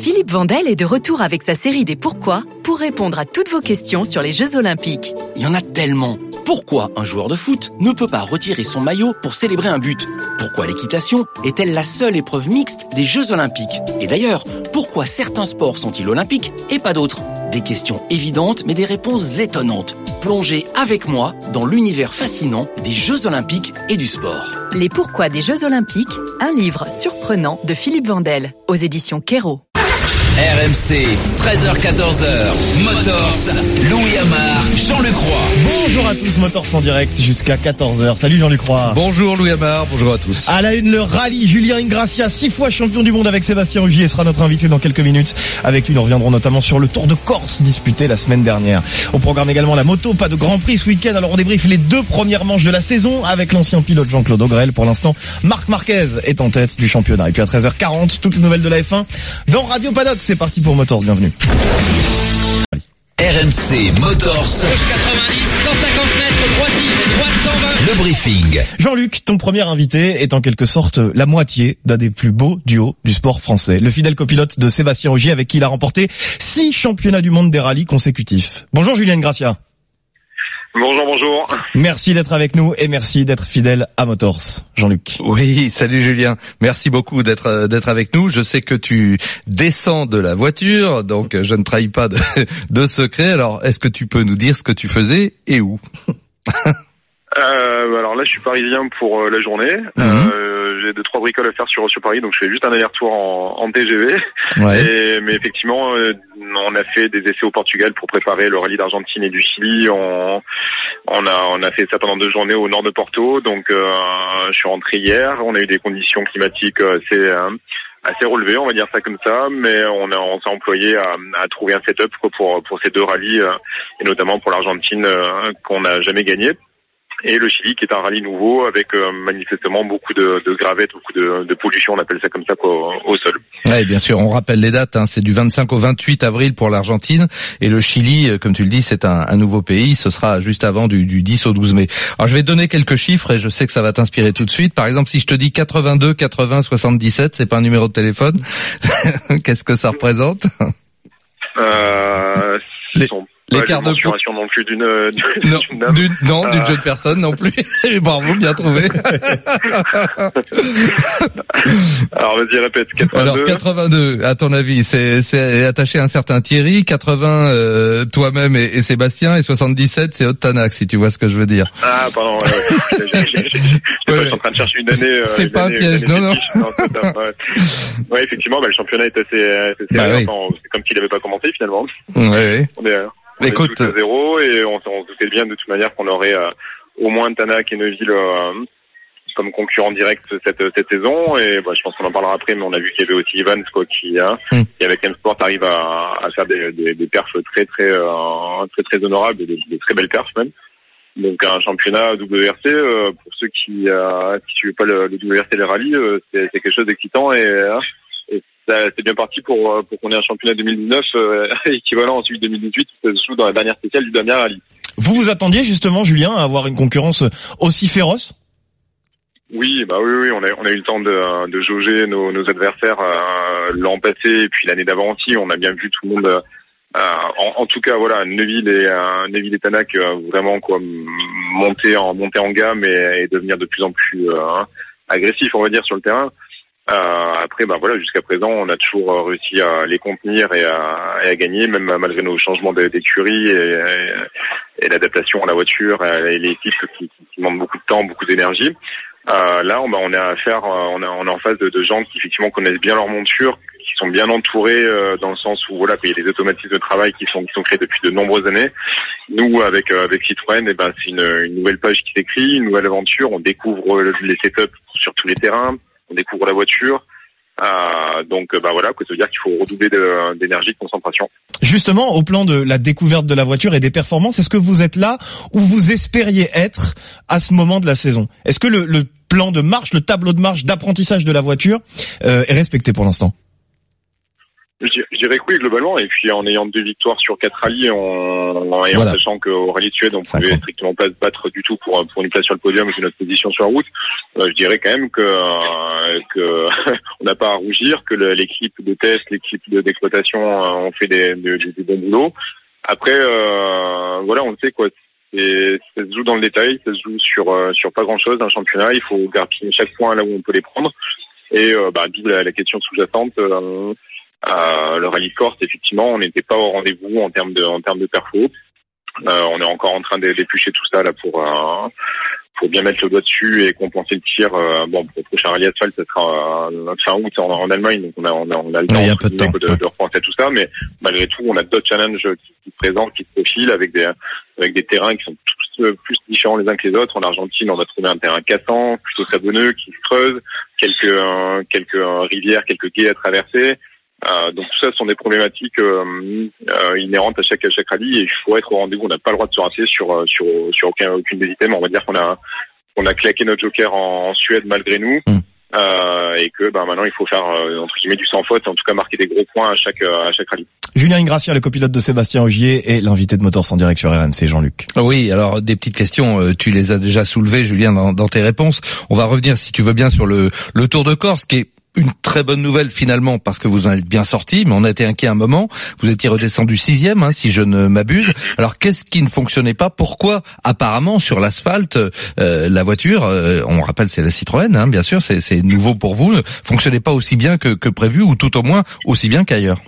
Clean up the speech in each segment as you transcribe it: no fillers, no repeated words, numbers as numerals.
Philippe Vandel est de retour avec sa série des Pourquoi pour répondre à toutes vos questions sur les Jeux Olympiques. Il y en a tellement. Pourquoi un joueur de foot ne peut pas retirer son maillot pour célébrer un but ? Pourquoi l'équitation est-elle la seule épreuve mixte des Jeux Olympiques ? Et d'ailleurs, pourquoi certains sports sont-ils olympiques et pas d'autres ? Des questions évidentes mais des réponses étonnantes. Plongez avec moi dans l'univers fascinant des Jeux Olympiques et du sport. Les Pourquoi des Jeux Olympiques, un livre surprenant de Philippe Vandel, aux éditions Kero. RMC, 13h-14h, Motors, Louis Amar, Jean-Luc Roy. Bonjour à tous, Motors en direct jusqu'à 14h. Salut Jean-Luc Roy. Bonjour Louis Amar, bonjour à tous. À la une, le rallye, Julien Ingrassia, 6 fois champion du monde avec Sébastien Ogier, sera notre invité dans quelques minutes. Avec lui, nous reviendrons notamment sur le Tour de Corse disputé la semaine dernière. Au programme également la moto, pas de Grand Prix ce week-end. Alors on débriefe les 2 premières manches de la saison avec l'ancien pilote Jean-Claude Augrel. Pour l'instant, Marc Marquez est en tête du championnat. Et puis à 13h40, toutes les nouvelles de la F1 dans Radio Paddock. C'est parti pour Motors, bienvenue. RMC Motors. Gauche 90, 150 mètres, droite 120. Le briefing. Jean-Luc, ton premier invité est en quelque sorte la moitié d'un des plus beaux duos du sport français. Le fidèle copilote de Sébastien Ogier avec qui il a remporté 6 championnats du monde des rallyes consécutifs. Bonjour Julien Ingrassia. Bonjour. Merci d'être avec nous et merci d'être fidèle à Motors. Jean-Luc. Oui, salut Julien. Merci beaucoup d'être avec nous. Je sais que tu descends de la voiture, donc je ne trahis pas de secret. Alors, est-ce que tu peux nous dire ce que tu faisais et où? Alors là, je suis parisien pour la journée. J'ai 2-3 bricoles à faire sur Paris, donc je fais juste un aller-retour en TGV. Ouais. Mais effectivement, on a fait des essais au Portugal pour préparer le rallye d'Argentine et du Chili. On a fait ça pendant 2 journées au nord de Porto. Donc, je suis rentré hier. On a eu des conditions climatiques assez relevées, on va dire ça comme ça. Mais on s'est employé à trouver un setup pour ces 2 rallyes et notamment pour l'Argentine qu'on n'a jamais gagné. Et le Chili qui est un rallye nouveau avec manifestement beaucoup de gravette, beaucoup de pollution, on appelle ça comme ça au sol. Ouais, bien sûr, on rappelle les dates, c'est du 25 au 28 avril pour l'Argentine et le Chili, comme tu le dis, c'est un nouveau pays, ce sera juste avant du 10 au 12 mai. Alors je vais te donner quelques chiffres et je sais que ça va t'inspirer tout de suite. Par exemple, si je te dis 82 80 77, c'est pas un numéro de téléphone. Qu'est-ce que ça représente? L'écart de mensuration non plus d'une jeune personne non plus. Bravo, bien trouvé. Alors vas-y, répète. 82. Alors 82, à ton avis, c'est attaché à un certain Thierry, 80 toi-même et Sébastien, et 77 c'est Ottanac, si tu vois ce que je veux dire. Ah pardon. Je suis en train de chercher une année. C'est pas un piège, non. Ouais, effectivement, le championnat est assez oui. C'est comme s'il n'avait pas commencé finalement. Ouais. On est tous à 0 et on se doutait bien de toute manière qu'on aurait au moins Tanak et Neuville comme concurrents directs cette saison. Et je pense qu'on en parlera après, mais on a vu qu'il y avait aussi Evans qui avec M-Sport arrive à faire des perfs très honorables et des très belles perfs même. Donc un championnat WRC pour ceux qui suivent pas le WRC des rallyes, c'est quelque chose d'excitant et c'est bien parti pour qu'on ait un championnat 2019 équivalent ensuite 2018 qui se joue dans la dernière spéciale du dernier rallye. Vous vous attendiez justement, Julien, à avoir une concurrence aussi féroce? Oui, on a eu le temps de jauger nos adversaires l'an passé et puis l'année d'avant aussi. On a bien vu tout le monde. En tout cas, voilà, Neuville et Tanak vraiment monter en gamme et devenir de plus en plus agressif, on va dire, sur le terrain. Après, jusqu'à présent, on a toujours réussi à les contenir et à gagner, même malgré nos changements d'écurie et l'adaptation à la voiture et les équipes qui demandent beaucoup de temps, beaucoup d'énergie. Là, on est en face de gens qui effectivement connaissent bien leur monture, qui sont bien entourés dans le sens où il y a des automatismes de travail qui sont créés depuis de nombreuses années. Nous, avec Citroën, c'est une nouvelle page qui s'écrit, une nouvelle aventure. On découvre les setups sur tous les terrains. On découvre la voiture, donc ça veut dire qu'il faut redoubler d'énergie, de concentration. Justement, au plan de la découverte de la voiture et des performances, est-ce que vous êtes là où vous espériez être à ce moment de la saison? Est-ce que le plan de marche, le tableau de marche d'apprentissage de la voiture est respecté pour l'instant? Je dirais que oui, globalement, et puis en ayant 2 victoires sur 4 rallyes, et en sachant qu'au rallye de Suède, on pouvait strictement pas se battre du tout pour une place sur le podium, vu notre position sur la route, je dirais quand même que on n'a pas à rougir, que l'équipe de test, l'équipe d'exploitation ont fait du bon boulot. Après, voilà, on le sait, quoi. Et ça se joue dans le détail, ça se joue sur pas grand chose dans le championnat. Il faut garder chaque point là où on peut les prendre. Et d'où la question sous-jacente. Le rallye Corse, effectivement, on n'était pas au rendez-vous en termes de perfo. On est encore en train d'éplucher tout ça là pour bien mettre le doigt dessus et compenser le tir. Pour le prochain rallye asphalte, ça sera fin août en Allemagne, donc on a le temps de repenser tout ça. Mais malgré tout, on a d'autres challenges qui se présentent, qui se profilent avec des terrains qui sont tous plus différents les uns que les autres. En Argentine, on va trouver un terrain cassant, plutôt sablonneux, qui se creuse, quelques rivières, quelques quais à traverser. Donc tout ça, ce sont des problématiques inhérentes à chaque rallye, et il faut être au rendez-vous. On n'a pas le droit de se rater sur aucune des items. On va dire qu'on a claqué notre joker en Suède malgré nous, et que maintenant il faut faire entre guillemets du sans faute, en tout cas marquer des gros points à chaque rallye. Julien Ingrassia, le copilote de Sébastien Ogier, et l'invité de Motors en direct sur RMC, Jean-Luc. Oui, alors des petites questions, tu les as déjà soulevées, Julien, dans tes réponses. On va revenir, si tu veux bien, sur le Tour de Corse, qui est une très bonne nouvelle finalement, parce que vous en êtes bien sorti, mais on a été inquiet un moment. Vous étiez redescendu 6e, si je ne m'abuse. Alors qu'est-ce qui ne fonctionnait pas? Pourquoi apparemment sur l'asphalte, la voiture, on rappelle c'est la Citroën, bien sûr, c'est nouveau pour vous, ne fonctionnait pas aussi bien que prévu, ou tout au moins aussi bien qu'ailleurs?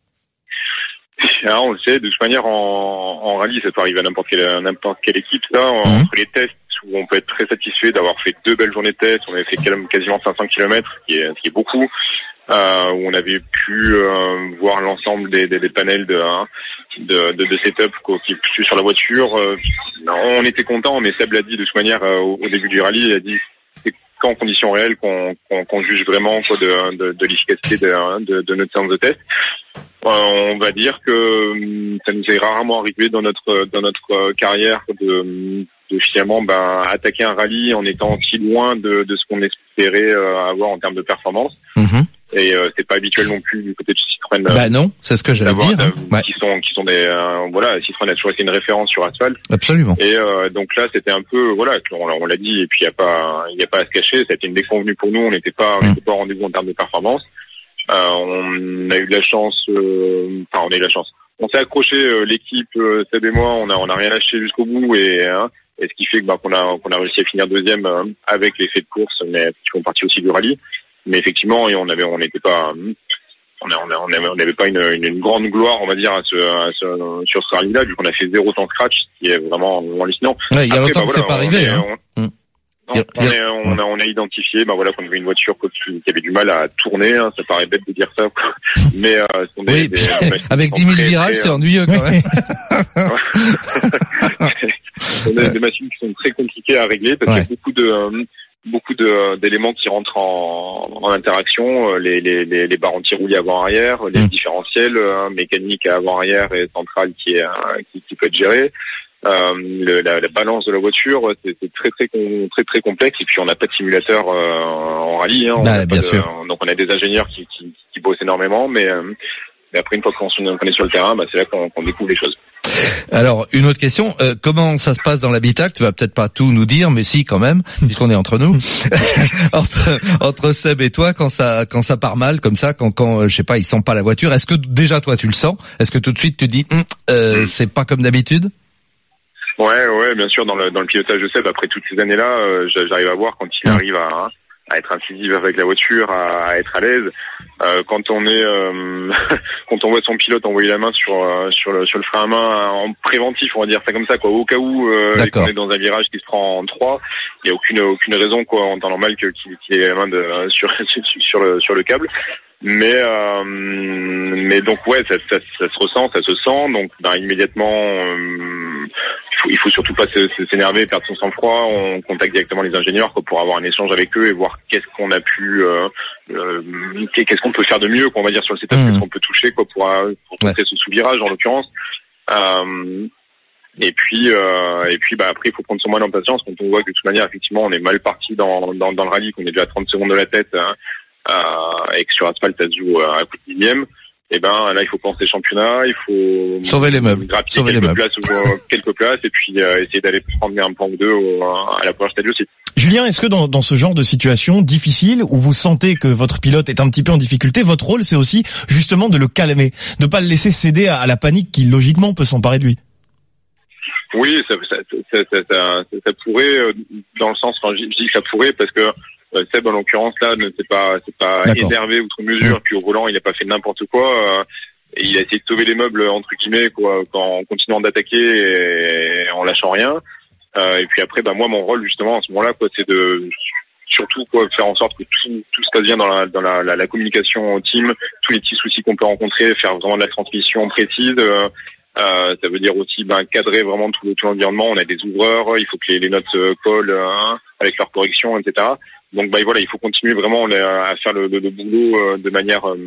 On le sait, de toute manière en rallye, ça peut arriver à n'importe quelle équipe, ça, entre les tests, où on peut être très satisfait d'avoir fait 2 belles journées de tests. On avait fait quasiment 500 km, ce qui est beaucoup, où on avait pu voir l'ensemble des panels de setup qui est sur la voiture. On était content, mais Seb l'a dit de toute manière au début du rallye, il a dit c'est qu'en conditions réelles qu'on juge vraiment de l'efficacité de notre séance de test. On va dire que ça nous est rarement arrivé dans notre carrière de finalement attaquer un rallye en étant si loin de ce qu'on espérait avoir en termes de performance. Et c'est pas habituel non plus du côté de Citroën. Non, c'est ce que j'allais dire. Qui sont des Citroën a toujours été une référence sur asphalte. Absolument. Et donc là, c'était un peu on l'a dit, et puis il y a pas à se cacher, ça a été une déconvenue pour nous. On n'était pas au rendez-vous en termes de performance. On a eu de la chance. On s'est accroché, l'équipe, Seb et moi, on a rien lâché jusqu'au bout, et ce qui fait que qu'on a réussi à finir 2e avec les faits de course, mais qui font partie aussi du rallye. Mais effectivement, on n'avait pas une grande gloire, on va dire, sur ce rallye-là, vu qu'on a fait 0 temps scratch, ce qui est vraiment hallucinant. Ouais, il y a longtemps que c'est pas arrivé. On a identifié, qu'on avait une voiture qui avait du mal à tourner. Ça paraît bête de dire ça, mais avec 10 000 virages, c'est ennuyeux quand même. On a des machines qui sont très compliquées à régler, parce qu'il y a beaucoup d'éléments qui rentrent en interaction, les barres anti-roulis avant-arrière, les différentiels mécaniques à avant-arrière et centrale qui peut être gérée. La balance de la voiture, c'est très complexe, et puis on n'a pas de simulateur en rallye, bien sûr. Donc on a des ingénieurs qui bossent énormément, mais après une fois qu'on est sur le terrain, c'est là qu'on découvre les choses. Alors, une autre question, comment ça se passe dans l'habitacle? Tu vas peut-être pas tout nous dire, mais si quand même, puisqu'on est entre nous. entre Seb et toi, quand ça part mal comme ça, quand je sais pas, il sent pas la voiture, est-ce que déjà toi tu le sens? Est-ce que tout de suite tu dis c'est pas comme d'habitude? Ouais, bien sûr, dans le pilotage de Seb, après toutes ces années-là, j'arrive à voir quand il arrive à être incisif avec la voiture, à être à l'aise. Quand on voit son pilote envoyer la main sur le frein à main en préventif, on va dire ça comme ça, au cas où qu'on est dans un virage qui se prend en 3, il y a aucune raison, en temps normal, qu'il ait la main sur le câble. Mais donc ça se ressent, ça se sent. Donc immédiatement, il faut surtout pas s'énerver, perdre son sang-froid. On contacte directement les ingénieurs pour avoir un échange avec eux et voir qu'est-ce qu'on a pu, qu'est-ce qu'on peut faire de mieux, on va dire, sur le setup, qu'est-ce qu'on peut toucher pour contrer ce sous-virage en l'occurrence. Et puis après il faut prendre son mal en patience quand on voit que de toute manière effectivement on est mal parti dans le rallye, qu'on est déjà à 30 secondes de la tête. Et que sur asphalte ça se joue à coup de 10e. Et ben là, il faut penser championnat, il faut sauver les meubles, grappiller quelques places, et puis essayer d'aller prendre un point ou deux à la Power Stadium aussi. Julien, est-ce que dans ce genre de situation difficile où vous sentez que votre pilote est un petit peu en difficulté, votre rôle c'est aussi justement de le calmer, de pas le laisser céder à la panique qui logiquement peut s'emparer de lui? Oui, ça pourrait, dans le sens, enfin, je dis que ça pourrait parce que Seb, en l'occurrence, là, ne s'est pas énervé outre mesure, puis au volant, il n'a pas fait n'importe quoi, et il a essayé de sauver les meubles, entre guillemets, quoi, en continuant d'attaquer et en lâchant rien. Et puis après, moi, mon rôle, justement, à ce moment-là, quoi, c'est de, surtout, quoi, faire en sorte que tout se passe bien dans la communication au team, tous les petits soucis qu'on peut rencontrer, faire vraiment de la transmission précise, ça veut dire aussi cadrer vraiment tout l'environnement. On a des ouvreurs, il faut que les notes collent avec leurs corrections, etc. Donc voilà, il faut continuer vraiment à faire le boulot de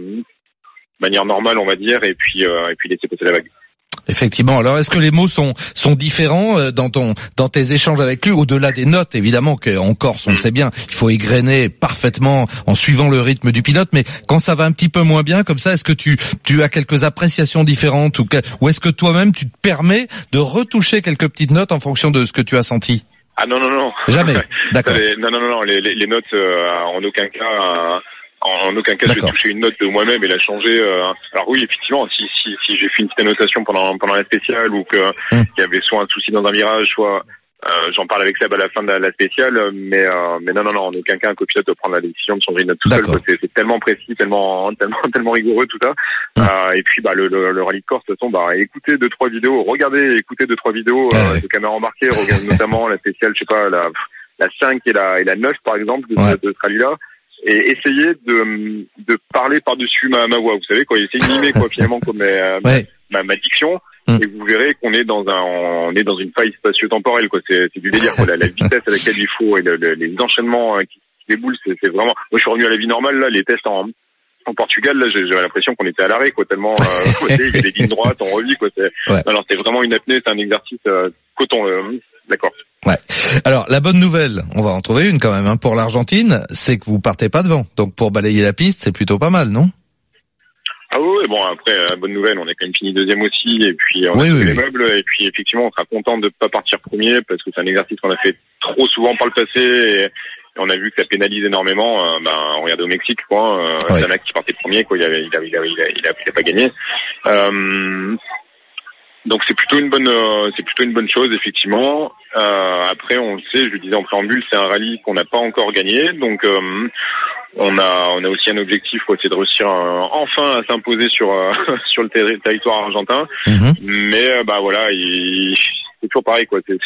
manière normale, on va dire, et puis laisser passer la vague. Effectivement. Alors, est-ce que les mots sont différents dans tes échanges avec lui, au-delà des notes, évidemment, qu'en Corse, on le sait bien, il faut égrener parfaitement en suivant le rythme du pilote, mais quand ça va un petit peu moins bien, comme ça, est-ce que tu as quelques appréciations différentes ou est-ce que toi-même tu te permets de retoucher quelques petites notes en fonction de ce que tu as senti? Ah non. Jamais. D'accord. Non. Les notes, en aucun cas, je vais toucher une note de moi-même et la changer. Alors oui, effectivement, si j'ai fait une petite annotation pendant la spéciale ou qu'il y avait soit un souci dans un virage, soit j'en parle avec Seb à la fin de la spéciale, mais non, en aucun cas un copilote doit prendre la décision de changer une note tout seul. C'est tellement précis, tellement rigoureux tout ça. Et puis le rallye de Corse, de toute façon, écoutez 2-3 vidéos, écoutez 2-3 vidéos de caméras embarquées, regardez notamment la spéciale, je sais pas, la 5 et la 9 par exemple de ce rallye-là. Et essayer de parler par-dessus ma voix, vous savez, quoi, essayer de mimer, quoi, finalement, comme ma diction, et vous verrez qu'on est dans une faille spatio-temporelle, quoi, c'est du délire, quoi, la vitesse à laquelle il faut, et les enchaînements qui déboulent, c'est vraiment, moi, je suis revenu à la vie normale, là, les tests en Portugal, là, j'avais l'impression qu'on était à l'arrêt, quoi, tellement, il y a des lignes droites, on revit, quoi, alors, c'est vraiment une apnée, c'est un exercice, coton, d'accord. Ouais. Alors la bonne nouvelle, on va en trouver une quand même pour l'Argentine, c'est que vous partez pas devant. Donc pour balayer la piste, c'est plutôt pas mal, non? Ah oui, bon après la bonne nouvelle, on est quand même fini deuxième aussi, et puis on a trouvé les meubles, et puis effectivement on sera content de pas partir premier parce que c'est un exercice qu'on a fait trop souvent par le passé, et on a vu que ça pénalise énormément. On regardait au Mexique, quoi, Tanak qui partait premier, quoi, il a pas gagné. Donc c'est plutôt une bonne chose, effectivement. Après, on le sait, je le disais en préambule, c'est un rallye qu'on n'a pas encore gagné, donc on a aussi un objectif, quoi, c'est de réussir enfin à s'imposer sur le territoire argentin. Mais voilà, c'est toujours pareil, quoi. C'est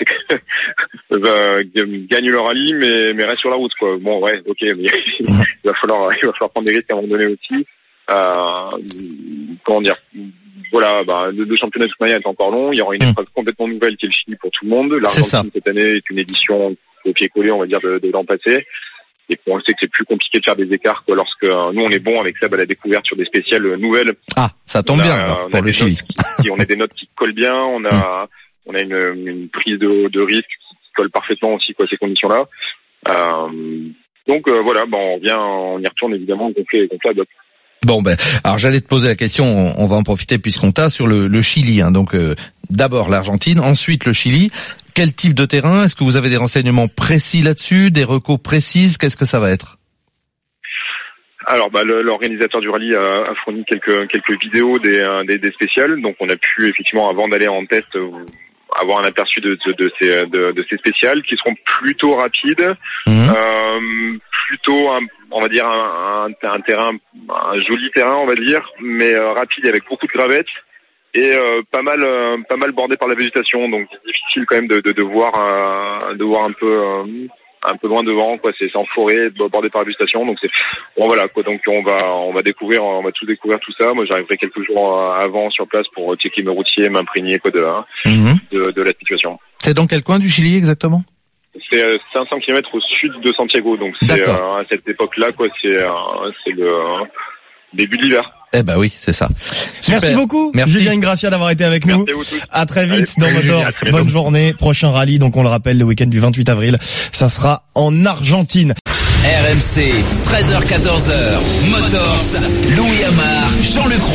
gagne le rallye, mais reste sur la route, quoi. Bon, ouais, ok, mais il va falloir prendre des risques à un moment donné aussi. Comment dire? Voilà, le championnat de toute manière est encore long. Il y aura une épreuve complètement nouvelle qui est le Chili pour tout le monde. L'Argentine cette année est une édition au pied collé, on va dire, de l'an passé. Et on sait que c'est plus compliqué de faire des écarts, quoi, lorsque nous on est bon avec Seb à la découverte sur des spéciales nouvelles. Ah, ça tombe bien alors, pour le Chili. On a des notes qui collent bien. On a une prise de risque qui colle parfaitement aussi, quoi, ces conditions-là. Donc voilà, on y retourne évidemment gonfler la bloc. Bon alors j'allais te poser la question, on va en profiter puisqu'on t'a sur le Chili, hein. Donc d'abord l'Argentine, ensuite le Chili. Quel type de terrain? Est-ce que vous avez des renseignements précis là-dessus, des recos précises? Qu'est-ce que ça va être? Alors l'organisateur du rallye a fourni quelques vidéos des spéciales, donc on a pu effectivement, avant d'aller en test, avoir un aperçu de ces spéciales qui seront plutôt rapides, plutôt on va dire un terrain, un joli terrain, on va dire, mais rapide avec beaucoup de gravettes et pas mal bordé par la végétation, donc c'est difficile quand même de voir un peu loin devant, quoi. C'est en forêt, bordé par la végétation, donc c'est bon, voilà, quoi. Donc on va découvrir tout ça. Moi j'arriverai quelques jours avant sur place pour checker mes routiers, m'imprégner, quoi, de la situation. C'est dans quel coin du Chili exactement? C'est 500 km au sud de Santiago, donc c'est à cette époque-là, quoi, c'est le début de l'hiver. Eh ben oui, c'est ça. Super. Merci beaucoup, Julien Ingrassia, d'avoir été avec nous. À très vite dans Motor. Bonne journée. Prochain rallye, donc on le rappelle, le week-end du 28 avril, ça sera en Argentine. RMC, 13h-14h, Motors, Louis Amar, Jean-Luc Roy.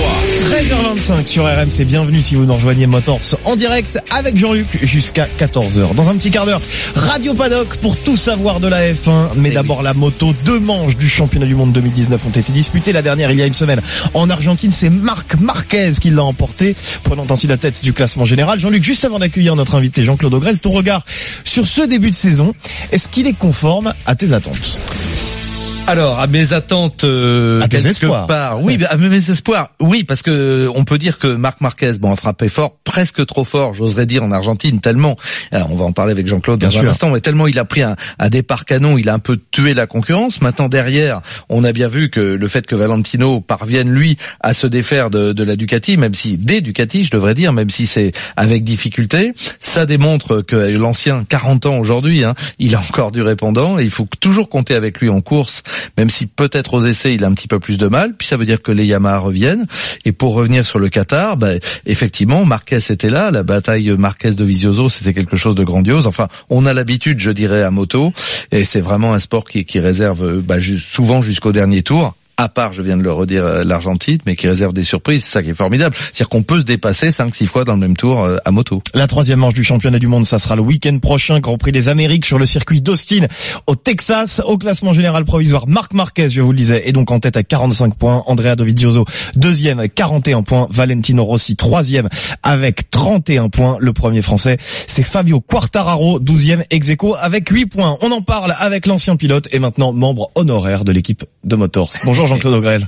13h25 sur RMC, bienvenue si vous nous rejoignez Motors en direct avec Jean-Luc jusqu'à 14h. Dans un petit quart d'heure, Radio Paddock pour tout savoir de la F1. Mais d'abord la moto, 2 manches du championnat du monde 2019 ont été disputées. La dernière il y a une semaine en Argentine, c'est Marc Marquez qui l'a emporté, prenant ainsi la tête du classement général. Jean-Luc, juste avant d'accueillir notre invité Jean-Claude Augrel, ton regard sur ce début de saison, est-ce qu'il est conforme à tes attentes ? Alors, à mes attentes, à tes espoirs. Oui, à mes espoirs. Oui, parce que on peut dire que Marc Marquez, a frappé fort, presque trop fort, j'oserais dire, en Argentine, tellement. Alors, on va en parler avec Jean-Claude dans un instant, mais tellement il a pris un départ canon, il a un peu tué la concurrence. Maintenant, derrière, on a bien vu que le fait que Valentino parvienne, lui, à se défaire de la Ducati, des Ducati, je devrais dire, même si c'est avec difficulté, ça démontre que l'ancien, 40 ans aujourd'hui, il a encore du répondant, et il faut toujours compter avec lui en course, même si peut-être aux essais il a un petit peu plus de mal, puis ça veut dire que les Yamaha reviennent. Et pour revenir sur le Qatar, effectivement, Marquez était là, la bataille Marquez de Vizioso, c'était quelque chose de grandiose. Enfin, on a l'habitude, je dirais, à moto, et c'est vraiment un sport qui réserve souvent jusqu'au dernier tour. À part, je viens de le redire, l'Argentine, mais qui réserve des surprises, c'est ça qui est formidable. C'est-à-dire qu'on peut se dépasser 5-6 fois dans le même tour à moto. La 3e manche du championnat du monde, ça sera le week-end prochain, Grand Prix des Amériques sur le circuit d'Austin au Texas. Au classement général provisoire, Marc Marquez, je vous le disais, est donc en tête à 45 points. Andrea Dovizioso, 2e avec 41 points. Valentino Rossi, 3e avec 31 points. Le premier français, c'est Fabio Quartararo, 12e ex-aequo avec 8 points. On en parle avec l'ancien pilote et maintenant membre honoraire de l'équipe de Motors. Bonjour Jean-Claude Augrel.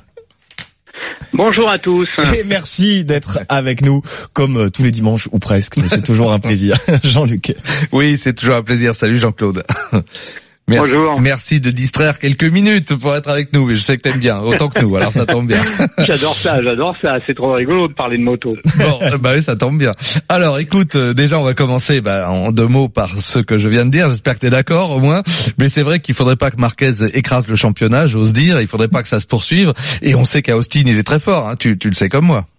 Bonjour à tous. Et merci d'être avec nous, comme tous les dimanches ou presque. C'est toujours un plaisir. Jean-Luc. Oui, c'est toujours un plaisir. Salut Jean-Claude. Bonjour. Merci de distraire quelques minutes pour être avec nous. Mais je sais que t'aimes bien, autant que nous. Alors ça tombe bien. J'adore ça. C'est trop rigolo de parler de moto. Bon, oui, ça tombe bien. Alors, écoute, déjà, on va commencer en 2 mots par ce que je viens de dire. J'espère que t'es d'accord, au moins. Mais c'est vrai qu'il faudrait pas que Marquez écrase le championnat, j'ose dire. Il faudrait pas que ça se poursuive. Et on sait qu'à Austin, il est très fort. Tu le sais comme moi.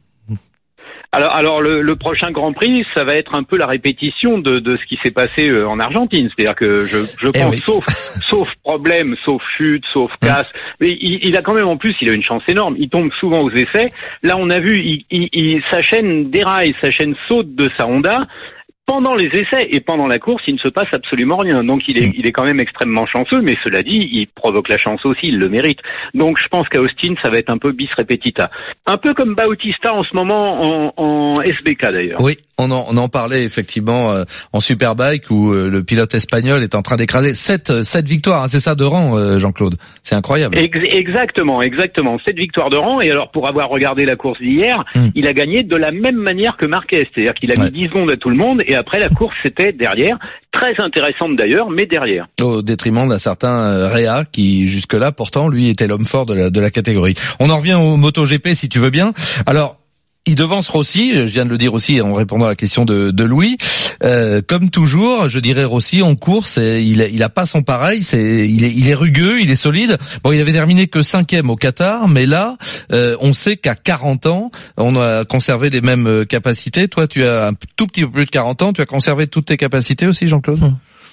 Alors le prochain Grand Prix, ça va être un peu la répétition de ce qui s'est passé en Argentine. C'est-à-dire que je pense, sauf problème, sauf chute, sauf casse, mais il a quand même, en plus, il a une chance énorme. Il tombe souvent aux essais. Là, on a vu, sa chaîne déraille, sa chaîne saute de sa Honda. Pendant les essais et pendant la course, il ne se passe absolument rien. Donc il est quand même extrêmement chanceux, mais cela dit, il provoque la chance aussi, il le mérite. Donc je pense qu'à Austin, ça va être un peu bis repetita. Un peu comme Bautista en ce moment en SBK d'ailleurs. Oui, on en parlait effectivement en Superbike où le pilote espagnol est en train d'écraser 7 victoires, c'est ça de rang, Jean-Claude. C'est incroyable. Exactement. 7 victoires de rang. Et alors pour avoir regardé la course d'hier, il a gagné de la même manière que Marquez, c'est-à-dire qu'il a mis 10 secondes à tout le monde. Et après, la course, c'était derrière. Très intéressante d'ailleurs, mais derrière. Au détriment d'un certain Rea, qui jusque-là, pourtant, lui, était l'homme fort de la catégorie. On en revient au MotoGP, si tu veux bien. Alors, il devance Rossi, je viens de le dire aussi en répondant à la question de Louis. Comme toujours, je dirais Rossi en course, il a pas son pareil. Il est rugueux, il est solide. Bon, il avait terminé que 5e au Qatar, mais là, on sait qu'à 40 ans, on a conservé les mêmes capacités. Toi, tu as un tout petit peu plus de 40 ans, tu as conservé toutes tes capacités aussi, Jean-Claude?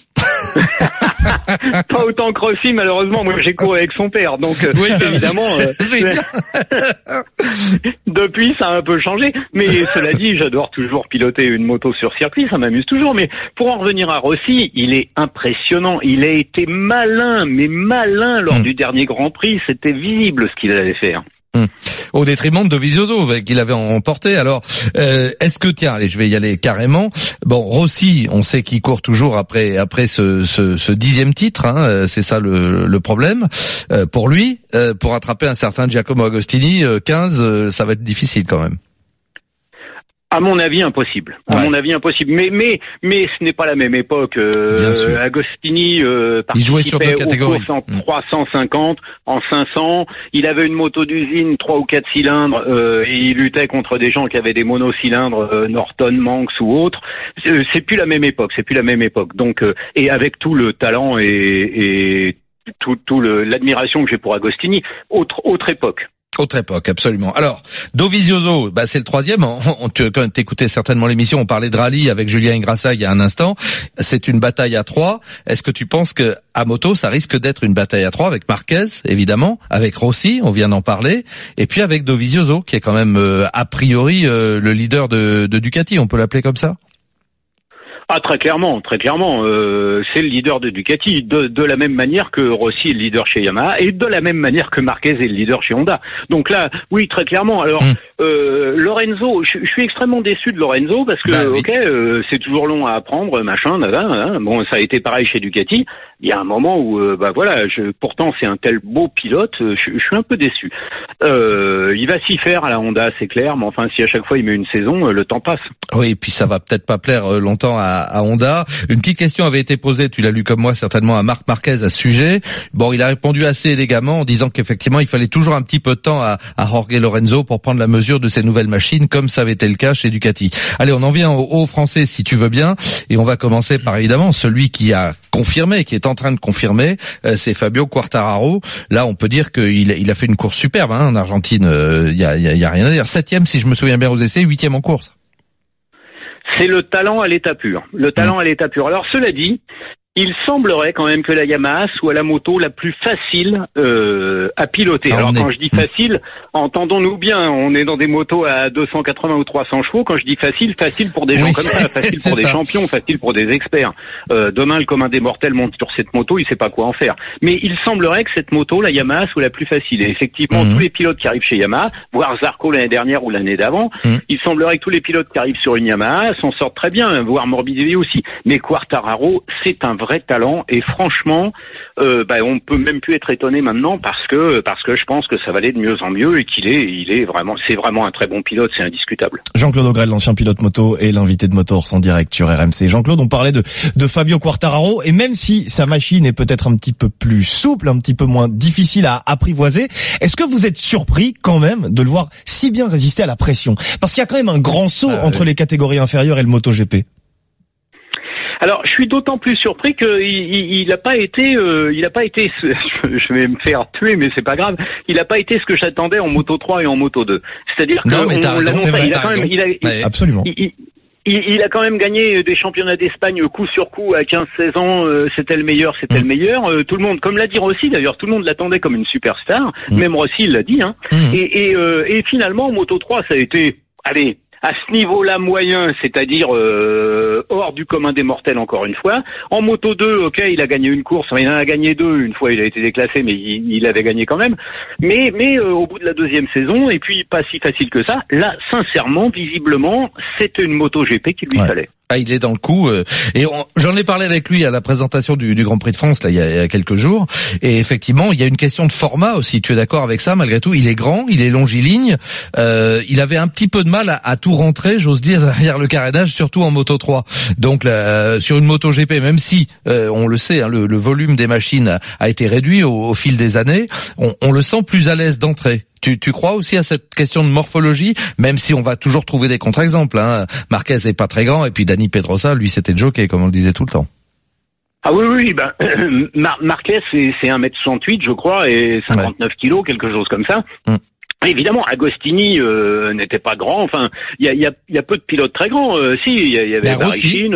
Pas autant que Rossi, malheureusement. Moi, j'ai couru avec son père, donc évidemment. Depuis, ça a un peu changé. Mais cela dit, j'adore toujours piloter une moto sur circuit, ça m'amuse toujours. Mais pour en revenir à Rossi, il est impressionnant. Il a été malin lors du dernier Grand Prix. C'était visible ce qu'il allait faire. Au détriment de Dovizioso qu'il avait emporté. Alors, est-ce que allez, je vais y aller carrément. Bon, Rossi, on sait qu'il court toujours après ce 10e titre, c'est ça le problème pour lui. Pour attraper un certain Giacomo Agostini, 15, ça va être difficile quand même. À mon avis, impossible. Mais ce n'est pas la même époque. Agostini participait aux courses en 350, en 500. Il avait une moto d'usine 3 ou 4 cylindres et il luttait contre des gens qui avaient des monocylindres, Norton, Manx ou autres. C'est plus la même époque. Donc et avec tout le talent et l'admiration que j'ai pour Agostini, autre époque. Autre époque, absolument. Alors, Dovizioso, c'est le troisième. Quand t'écoutais certainement l'émission, on parlait de rallye avec Julien Ingrassa il y a un instant. C'est une bataille à 3. Est-ce que tu penses que à moto, ça risque d'être une bataille à 3 avec Marquez, évidemment, avec Rossi, on vient d'en parler, et puis avec Dovizioso, qui est quand même a priori le leader de Ducati, on peut l'appeler comme ça? Ah, très clairement, c'est le leader de Ducati, de la même manière que Rossi est le leader chez Yamaha, et de la même manière que Marquez est le leader chez Honda. Donc là, oui, très clairement. Alors, Lorenzo, je suis extrêmement déçu de Lorenzo, parce que, c'est toujours long à apprendre, machin, bon, ça a été pareil chez Ducati. Il y a un moment où, pourtant c'est un tel beau pilote, je suis un peu déçu. Il va s'y faire à la Honda, c'est clair, mais enfin, si à chaque fois il met une saison, le temps passe. Oui, et puis ça va peut-être pas plaire longtemps à Honda. Une petite question avait été posée, tu l'as lu comme moi certainement, à Marc Marquez à ce sujet. Bon, il a répondu assez élégamment en disant qu'effectivement il fallait toujours un petit peu de temps à Jorge Lorenzo pour prendre la mesure de ces nouvelles machines, comme ça avait été le cas chez Ducati. Allez, on en vient aux Français si tu veux bien, et on va commencer par évidemment celui qui a confirmé, qui est en train de confirmer, c'est Fabio Quartararo. Là, on peut dire qu'il a fait une course superbe en Argentine. Il y a rien à dire. 7e si je me souviens bien aux essais, 8e en course. C'est le talent à l'état pur. Alors cela dit, il semblerait quand même que la Yamaha soit la moto la plus facile à piloter. Alors quand je dis facile, entendons-nous bien, on est dans des motos à 280 ou 300 chevaux. Quand je dis facile pour des gens comme ça, facile pour des champions, facile pour des experts. Demain, le commun des mortels monte sur cette moto, il sait pas quoi en faire. Mais il semblerait que cette moto, la Yamaha, soit la plus facile. Et effectivement, tous les pilotes qui arrivent chez Yamaha, voire Zarco l'année dernière ou l'année d'avant, il semblerait que tous les pilotes qui arrivent sur une Yamaha s'en sortent très bien, voire Morbidelli aussi. Mais Quartararo, c'est un vrai talent, et franchement, on peut même plus être étonné maintenant parce que je pense que ça va aller de mieux en mieux, et c'est vraiment un très bon pilote, c'est indiscutable. Jean-Claude Augrel, l'ancien pilote moto et l'invité de Motors en direct sur RMC. Jean-Claude, on parlait de Fabio Quartararo, et même si sa machine est peut-être un petit peu plus souple, un petit peu moins difficile à apprivoiser, est-ce que vous êtes surpris quand même de le voir si bien résister à la pression? Parce qu'il y a quand même un grand saut entre les catégories inférieures et le MotoGP. Alors, je suis d'autant plus surpris qu'il n'a pas été, je vais me faire tuer, mais c'est pas grave. Il n'a pas été ce que j'attendais en Moto 3 et en Moto 2. C'est-à-dire absolument. Il a quand même gagné des championnats d'Espagne coup sur coup à 15-16 ans. C'était le meilleur. Tout le monde, comme l'a dit Rossi d'ailleurs, tout le monde l'attendait comme une superstar. Même Rossi l'a dit. Et finalement, en Moto 3, ça a été, à ce niveau-là moyen, c'est-à-dire hors du commun des mortels encore une fois. En Moto 2, il a gagné une course, il en a gagné 2, une fois il a été déclassé, mais il avait gagné quand même. Mais au bout de la deuxième saison, et puis pas si facile que ça, là, sincèrement, visiblement, c'était une Moto GP qu'il lui fallait. Ah, il est dans le coup, et j'en ai parlé avec lui à la présentation du Grand Prix de France là il y a quelques jours, et effectivement il y a une question de format aussi. Tu es d'accord avec ça? Malgré tout, il est grand, il est longiligne, il avait un petit peu de mal à tout rentrer, j'ose dire, derrière le carénage, surtout en Moto 3. Donc sur une Moto GP, même si on le sait, le volume des machines a été réduit au fil des années, on le sent plus à l'aise d'entrée. Tu crois aussi à cette question de morphologie, même si on va toujours trouver des contre-exemples. Marquez est pas très grand, et puis Dani Pedrosa, lui, c'était jockey, comme on le disait tout le temps. Ah oui, Marquez, c'est 1m68, je crois, et 59 kilos, quelque chose comme ça. Évidemment, Agostini n'était pas grand. Enfin, il y a peu de pilotes très grands. Il y avait Barichin,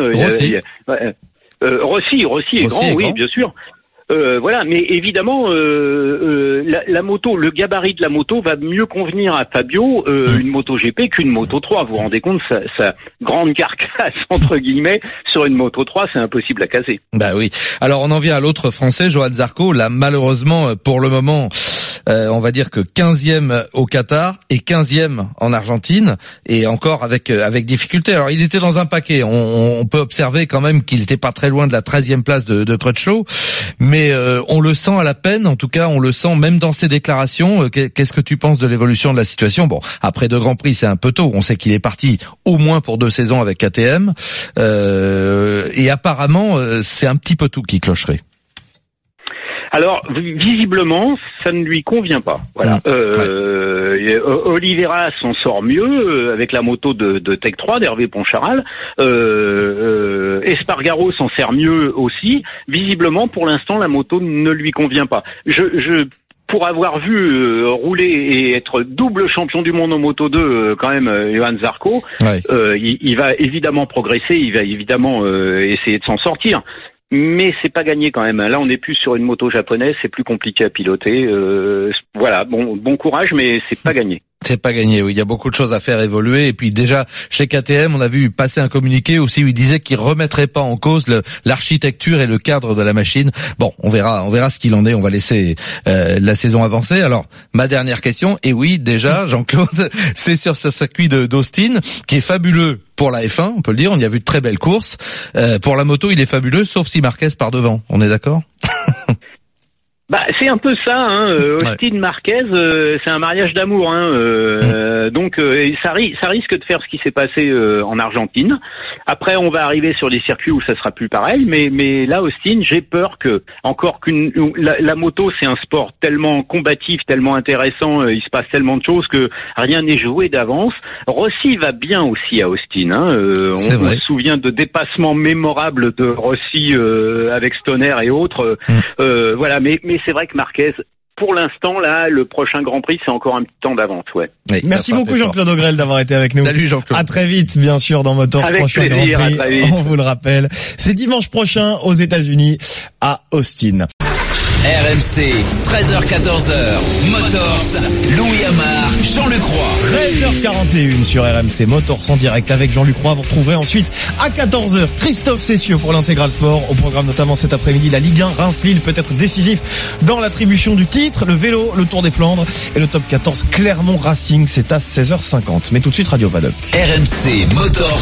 Rossi est grand, oui, bien sûr. Mais évidemment, la moto, le gabarit de la moto va mieux convenir à Fabio une Moto GP qu'une Moto 3. Vous vous rendez compte, sa grande carcasse entre guillemets sur une Moto 3, c'est impossible à caser. Bah oui. Alors on en vient à l'autre Français, Johan Zarco. Là, malheureusement, pour le moment, on va dire que 15e au Qatar et 15e en Argentine, et encore avec difficulté. Alors il était dans un paquet. On peut observer quand même qu'il était pas très loin de la 13e place de Crutchlow, mais on le sent à la peine. En tout cas, on le sent même dans ses déclarations. Qu'est-ce que tu penses de l'évolution de la situation? Bon, après 2 Grands Prix, c'est un peu tôt. On sait qu'il est parti au moins pour 2 saisons avec KTM, et apparemment, c'est un petit peu tout qui clocherait. Alors, visiblement, ça ne lui convient pas. Voilà. Oliveira s'en sort mieux avec la moto de Tech 3 d'Hervé Poncharal. Espargaro s'en sert mieux aussi. Visiblement, pour l'instant, la moto ne lui convient pas. pour avoir vu rouler et être double champion du monde en Moto 2, quand même, Johan Zarco, ouais. Il va évidemment progresser, il va évidemment essayer de s'en sortir. Mais c'est pas gagné quand même. Là, on est plus sur une moto japonaise, c'est plus compliqué à piloter. Voilà, bon courage, mais c'est pas gagné. C'est pas gagné, oui. Il y a beaucoup de choses à faire évoluer. Et puis déjà, chez KTM, on a vu passer un communiqué aussi où il disait qu'il remettrait pas en cause l'architecture et le cadre de la machine. Bon, on verra ce qu'il en est. On va laisser la saison avancer. Alors, ma dernière question, et oui, déjà, Jean-Claude, c'est sur ce circuit d'Austin, qui est fabuleux pour la F1, on peut le dire. On y a vu de très belles courses. Pour la moto, il est fabuleux, sauf si Marquez part devant. On est d'accord? Bah, c'est un peu ça, hein. Austin Marquez, c'est un mariage d'amour, hein. Donc, ça risque de faire ce qui s'est passé en Argentine. Après, on va arriver sur des circuits où ça sera plus pareil, mais là, Austin, j'ai peur que la moto, c'est un sport tellement combatif, tellement intéressant, il se passe tellement de choses que rien n'est joué d'avance. Rossi va bien aussi à Austin, hein. On se souvient de dépassements mémorables de Rossi avec Stoner et autres. Voilà, mais c'est vrai que Marquez, pour l'instant, là, le prochain Grand Prix, c'est encore un petit temps d'avance, ouais. Oui, merci beaucoup Jean-Claude Ogrel d'avoir été avec nous. Salut Jean-Claude. À très vite, bien sûr, dans Motors. Avec prochain plaisir, Grand Prix. à très vite. On vous le rappelle. C'est dimanche prochain aux États-Unis, à Austin. RMC, 13h-14h, Motors, Louis Amar, Jean-Luc Roy. 13h41 sur RMC Motors en direct avec Jean-Luc Roy. Vous retrouverez ensuite à 14h Christophe Cessieux pour l'intégral sport. Au programme notamment cet après-midi la Ligue 1, Reims-Lille peut être décisif dans l'attribution du titre, le vélo, le Tour des Flandres et le top 14 Clermont Racing. C'est à 16h50. Mais tout de suite Radio Paddock. RMC Motors.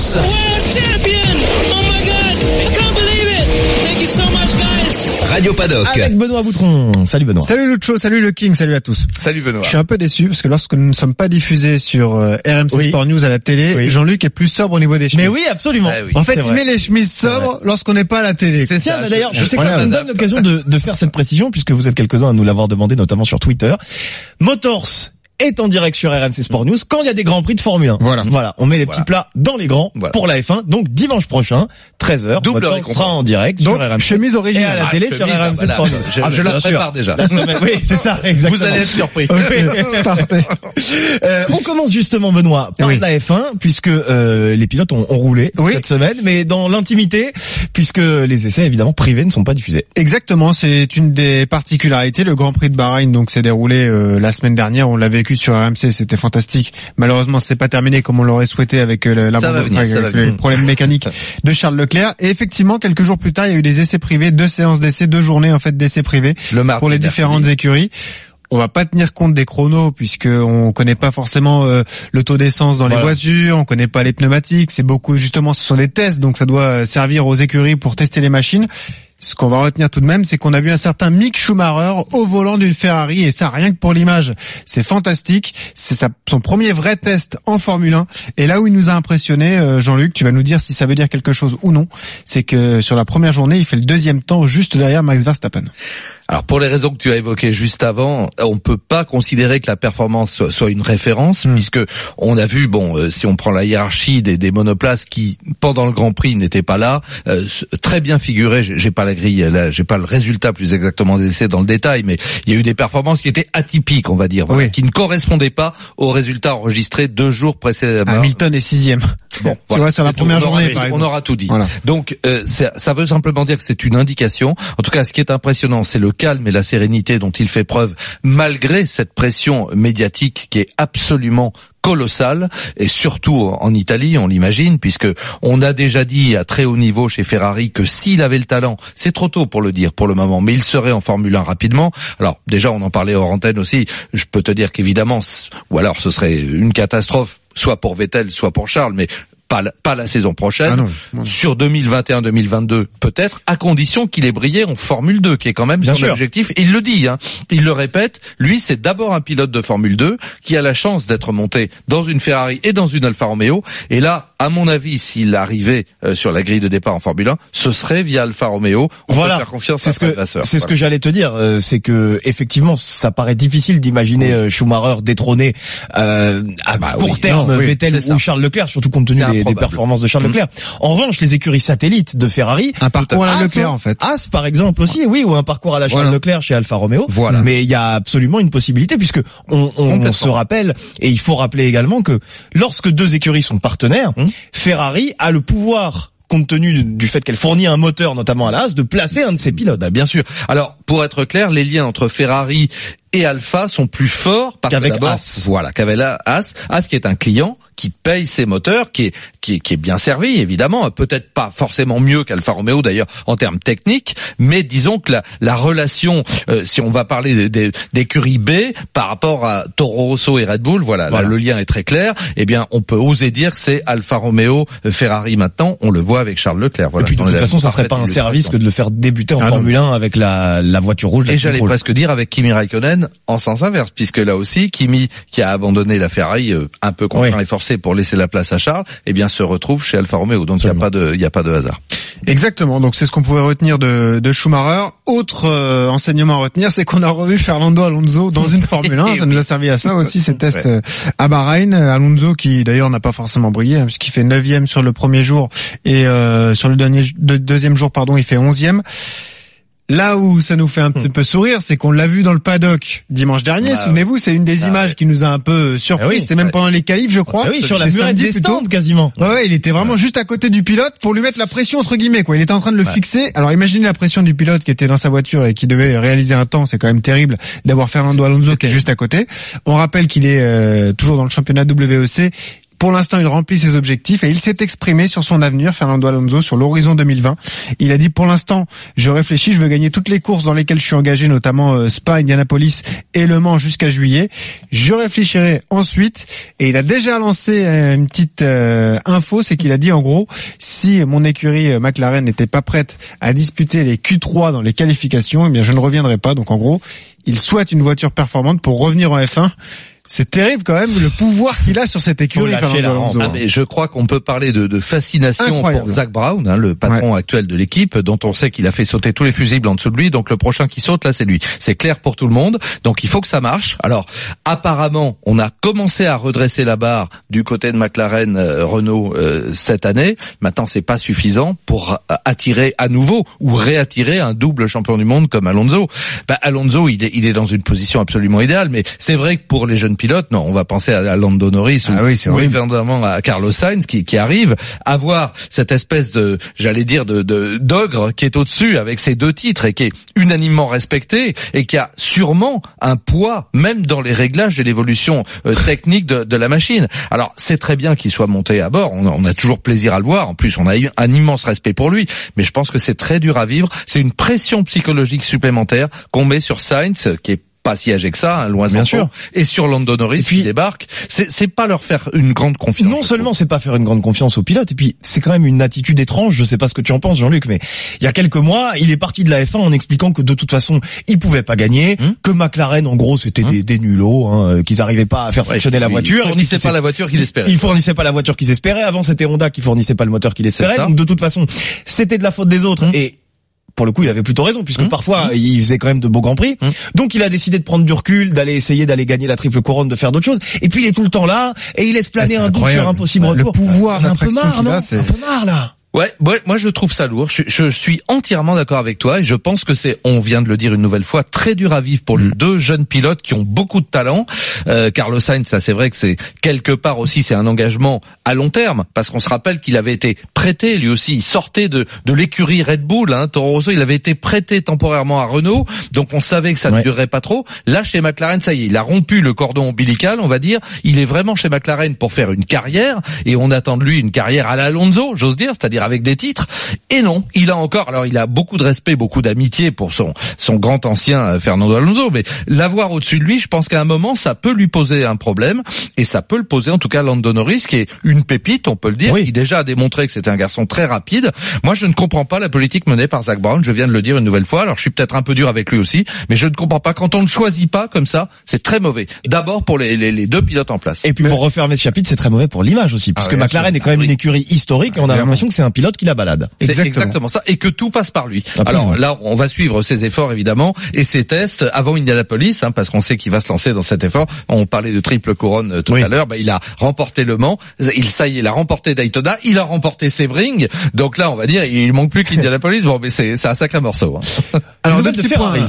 Radio Paddock. Avec Benoît Boutron. Salut Benoît. Salut Lucho, salut le King, salut à tous. Salut Benoît. Je suis un peu déçu parce que lorsque nous ne sommes pas diffusés sur RMC Sport News à la télé, Jean-Luc est plus sobre au niveau des chemises. Mais oui, absolument. En fait, il met les chemises sobres lorsqu'on n'est pas à la télé. C'est ça. D'ailleurs, je sais que ça me donne l'occasion de faire cette précision puisque vous êtes quelques-uns à nous l'avoir demandé, notamment sur Twitter. Motors est en direct sur RMC Sport News quand il y a des grands prix de Formule 1. Voilà. On met les petits plats dans les grands pour la F1. Donc, dimanche prochain, 13h, double Motors sera en direct donc, sur RMC. Chemise originale. Et à la télé sur RMC Sport News. Je la prépare déjà. Oui, c'est ça, exactement. Vous allez être surpris. Parfait. On commence justement, Benoît, par la F1, puisque les pilotes ont roulé cette semaine, mais dans l'intimité, puisque les essais, évidemment, privés ne sont pas diffusés. Exactement, c'est une des particularités. Le Grand Prix de Bahreïn donc s'est déroulé la semaine dernière. On l'a vécu sur RMC, c'était fantastique. Malheureusement, c'est pas terminé comme on l'aurait souhaité avec les problèmes mécaniques de Charles Leclerc. Et effectivement, quelques jours plus tard, il y a eu des essais privés, 2 séances d'essais, 2 journées en fait d'essais privés pour les différentes écuries. On va pas tenir compte des chronos puisque on connaît pas forcément le taux d'essence dans les voitures, on connaît pas les pneumatiques. C'est beaucoup justement, ce sont des tests, donc ça doit servir aux écuries pour tester les machines. Ce qu'on va retenir tout de même, c'est qu'on a vu un certain Mick Schumacher au volant d'une Ferrari, et ça, rien que pour l'image, c'est fantastique. C'est son premier vrai test en Formule 1. Et là où il nous a impressionné, Jean-Luc, tu vas nous dire si ça veut dire quelque chose ou non, c'est que sur la première journée, il fait le 2e temps juste derrière Max Verstappen. Alors pour les raisons que tu as évoquées juste avant, on peut pas considérer que la performance soit une référence, puisque on a vu, si on prend la hiérarchie des monoplaces qui pendant le Grand Prix n'étaient pas là, très bien figuré. J'ai pas la grille, là, j'ai pas le résultat plus exactement des essais dans le détail, mais il y a eu des performances qui étaient atypiques, on va dire, qui ne correspondaient pas aux résultats enregistrés 2 jours précédemment. Hamilton est 6e. Bon, tu vois, sur la première journée, par exemple. On aura tout dit. Donc ça veut simplement dire que c'est une indication. En tout cas, ce qui est impressionnant, c'est le calme et la sérénité dont il fait preuve malgré cette pression médiatique qui est absolument colossale, et surtout en Italie, on l'imagine, puisque on a déjà dit à très haut niveau chez Ferrari que s'il avait le talent, c'est trop tôt pour le dire pour le moment, mais il serait en Formule 1 rapidement. Alors déjà, on en parlait hors antenne aussi, je peux te dire qu'évidemment, ou alors ce serait une catastrophe, soit pour Vettel, soit pour Charles, mais pas la saison prochaine, sur 2021-2022 peut-être, à condition qu'il ait brillé en Formule 2, qui est quand même son objectif. Il le dit, il le répète, lui c'est d'abord un pilote de Formule 2 qui a la chance d'être monté dans une Ferrari et dans une Alfa Romeo, et là, à mon avis, s'il arrivait sur la grille de départ en Formule 1, ce serait via Alfa Romeo. On peut faire confiance à c'est ce que j'allais te dire, c'est que effectivement, ça paraît difficile d'imaginer Schumacher détrôner à court terme Vettel ou Charles Leclerc, surtout compte tenu des performances de Charles Leclerc. En revanche, les écuries satellites de Ferrari, un parcours à la Leclerc en fait. As par exemple aussi, oui, ou un parcours à la Charles Leclerc chez Alfa Romeo. Voilà. Mais il y a absolument une possibilité puisque on se rappelle, et il faut rappeler également que lorsque deux écuries sont partenaires, Ferrari a le pouvoir, compte tenu du fait qu'elle fournit un moteur notamment à la Haas, de placer un de ses pilotes. Bah, bien sûr. Alors, pour être clair, les liens entre Ferrari et Alfa sont plus forts qu'avec Haas. Voilà, qu'avec la Haas. Haas qui est un client qui paye ses moteurs, qui est bien servi, évidemment, peut-être pas forcément mieux qu'Alfa Romeo d'ailleurs en termes techniques, mais disons que la relation, si on va parler d'écurie B par rapport à Toro Rosso et Red Bull, voilà. Là, le lien est très clair. Eh bien, on peut oser dire que c'est Alfa Romeo, Ferrari maintenant. On le voit avec Charles Leclerc. Voilà. Et puis de toute façon, ça serait pas un service que de le faire débuter en Formule 1 avec la voiture rouge. Et j'allais presque dire avec Kimi Raikkonen en sens inverse, puisque là aussi, Kimi, qui a abandonné la Ferrari un peu contraint et forcé pour laisser la place à Charles, eh bien se retrouve chez Alfa Romeo. Donc il y a pas de hasard. Exactement. Donc c'est ce qu'on pouvait retenir de Schumacher. Autre enseignement à retenir, c'est qu'on a revu Fernando Alonso dans une Formule 1. Ça nous a servi à ça aussi, ces tests à Bahreïn. Alonso qui d'ailleurs n'a pas forcément brillé, puisqu'il fait 9e sur le premier jour et sur le deuxième jour, il fait 11e. Là où ça nous fait un petit peu sourire, c'est qu'on l'a vu dans le paddock dimanche dernier. Souvenez-vous, c'est une des images qui nous a un peu surpris. C'était même pendant les qualifs, je crois. Sur la murette des stands, quasiment. Ouais, il était vraiment juste à côté du pilote pour lui mettre la pression entre guillemets, quoi. Il était en train de le fixer. Alors imaginez la pression du pilote qui était dans sa voiture et qui devait réaliser un temps. C'est quand même terrible d'avoir Fernando Alonso qui est juste à côté. On rappelle qu'il est toujours dans le championnat WEC. Pour l'instant, il remplit ses objectifs et il s'est exprimé sur son avenir, Fernando Alonso, sur l'horizon 2020. Il a dit, pour l'instant, je réfléchis, je veux gagner toutes les courses dans lesquelles je suis engagé, notamment Spa, Indianapolis et Le Mans jusqu'à juillet. Je réfléchirai ensuite. Et il a déjà lancé une petite info, c'est qu'il a dit en gros, si mon écurie McLaren n'était pas prête à disputer les Q3 dans les qualifications, eh bien je ne reviendrai pas. Donc en gros, il souhaite une voiture performante pour revenir en F1. C'est terrible quand même le pouvoir qu'il a sur cette écurie. Mais je crois qu'on peut parler de fascination pour Zak Brown, le patron actuel de l'équipe, dont on sait qu'il a fait sauter tous les fusibles en dessous de lui. Donc le prochain qui saute, là, c'est lui. C'est clair pour tout le monde. Donc il faut que ça marche. Alors apparemment, on a commencé à redresser la barre du côté de McLaren, Renault cette année. Maintenant, c'est pas suffisant pour attirer à nouveau ou réattirer un double champion du monde comme Alonso. Alonso, il est dans une position absolument idéale. Mais c'est vrai que pour les jeunes pilote, non, on va penser à Lando Norris ou évidemment à Carlos Sainz qui arrive à voir cette espèce de, j'allais dire, de d'ogre qui est au-dessus avec ses 2 titres et qui est unanimement respecté et qui a sûrement un poids même dans les réglages et l'évolution technique de la machine. Alors c'est très bien qu'il soit monté à bord, on a toujours plaisir à le voir, en plus on a eu un immense respect pour lui, mais je pense que c'est très dur à vivre, c'est une pression psychologique supplémentaire qu'on met sur Sainz qui est pas si âgé que ça, loin s'en faut. Et sur Lando Norris qui débarque, c'est pas leur faire une grande confiance. Non seulement c'est pas faire une grande confiance aux pilotes, et puis c'est quand même une attitude étrange, je sais pas ce que tu en penses Jean-Luc, mais il y a quelques mois, il est parti de la F1 en expliquant que de toute façon, il pouvait pas gagner, que McLaren en gros c'était des nulos, qu'ils arrivaient pas à faire fonctionner la voiture. Ils fournissaient pas la voiture qu'ils espéraient. Ils fournissaient pas la voiture qu'ils espéraient, avant c'était Honda qui fournissait pas le moteur qu'il espérait, donc de toute façon, c'était de la faute des autres. Et pour le coup, il avait plutôt raison, puisque parfois, il faisait quand même de beaux grands prix. Donc, il a décidé de prendre du recul, d'aller gagner la triple couronne, de faire d'autres choses. Et puis, il est tout le temps là, et il laisse planer un doute sur un possible retour. Le pouvoir, un peu marre, non? Un peu marre, là. Ouais, moi je trouve ça lourd. Je suis entièrement d'accord avec toi et je pense que c'est, on vient de le dire une nouvelle fois, très dur à vivre pour les 2 jeunes pilotes qui ont beaucoup de talent. Carlos Sainz, ça c'est vrai que c'est quelque part aussi c'est un engagement à long terme parce qu'on se rappelle qu'il avait été prêté lui aussi, il sortait de l'écurie Red Bull, Toro Rosso, il avait été prêté temporairement à Renault, donc on savait que ça ne durerait pas trop. Là chez McLaren, ça y est, il a rompu le cordon ombilical, on va dire. Il est vraiment chez McLaren pour faire une carrière et on attend de lui une carrière à l'Alonso, j'ose dire, c'est-à-dire avec des titres. Et non, il a encore, alors il a beaucoup de respect, beaucoup d'amitié pour son grand ancien Fernando Alonso, mais l'avoir au-dessus de lui, je pense qu'à un moment, ça peut lui poser un problème, et ça peut le poser en tout cas Lando Norris, qui est une pépite, on peut le dire, qui déjà a démontré que c'était un garçon très rapide. Moi, je ne comprends pas la politique menée par Zak Brown, je viens de le dire une nouvelle fois, alors je suis peut-être un peu dur avec lui aussi, mais je ne comprends pas, quand on ne choisit pas comme ça, c'est très mauvais. D'abord pour les 2 pilotes en place. Et puis pour refermer ce chapitre, c'est très mauvais pour l'image aussi, puisque McLaren est quand même une écurie historique, et on a l'impression que c'est un pilote qui la balade. C'est exactement ça, et que tout passe par lui. Absolument. Alors là, on va suivre ses efforts évidemment et ses tests avant Indianapolis, parce qu'on sait qu'il va se lancer dans cet effort. On parlait de triple couronne tout à l'heure. Il a remporté Le Mans, il a remporté Daytona, il a remporté Sebring. Donc là, on va dire, il manque plus qu'Indianapolis. Bon, mais c'est un sacré morceau. Alors deux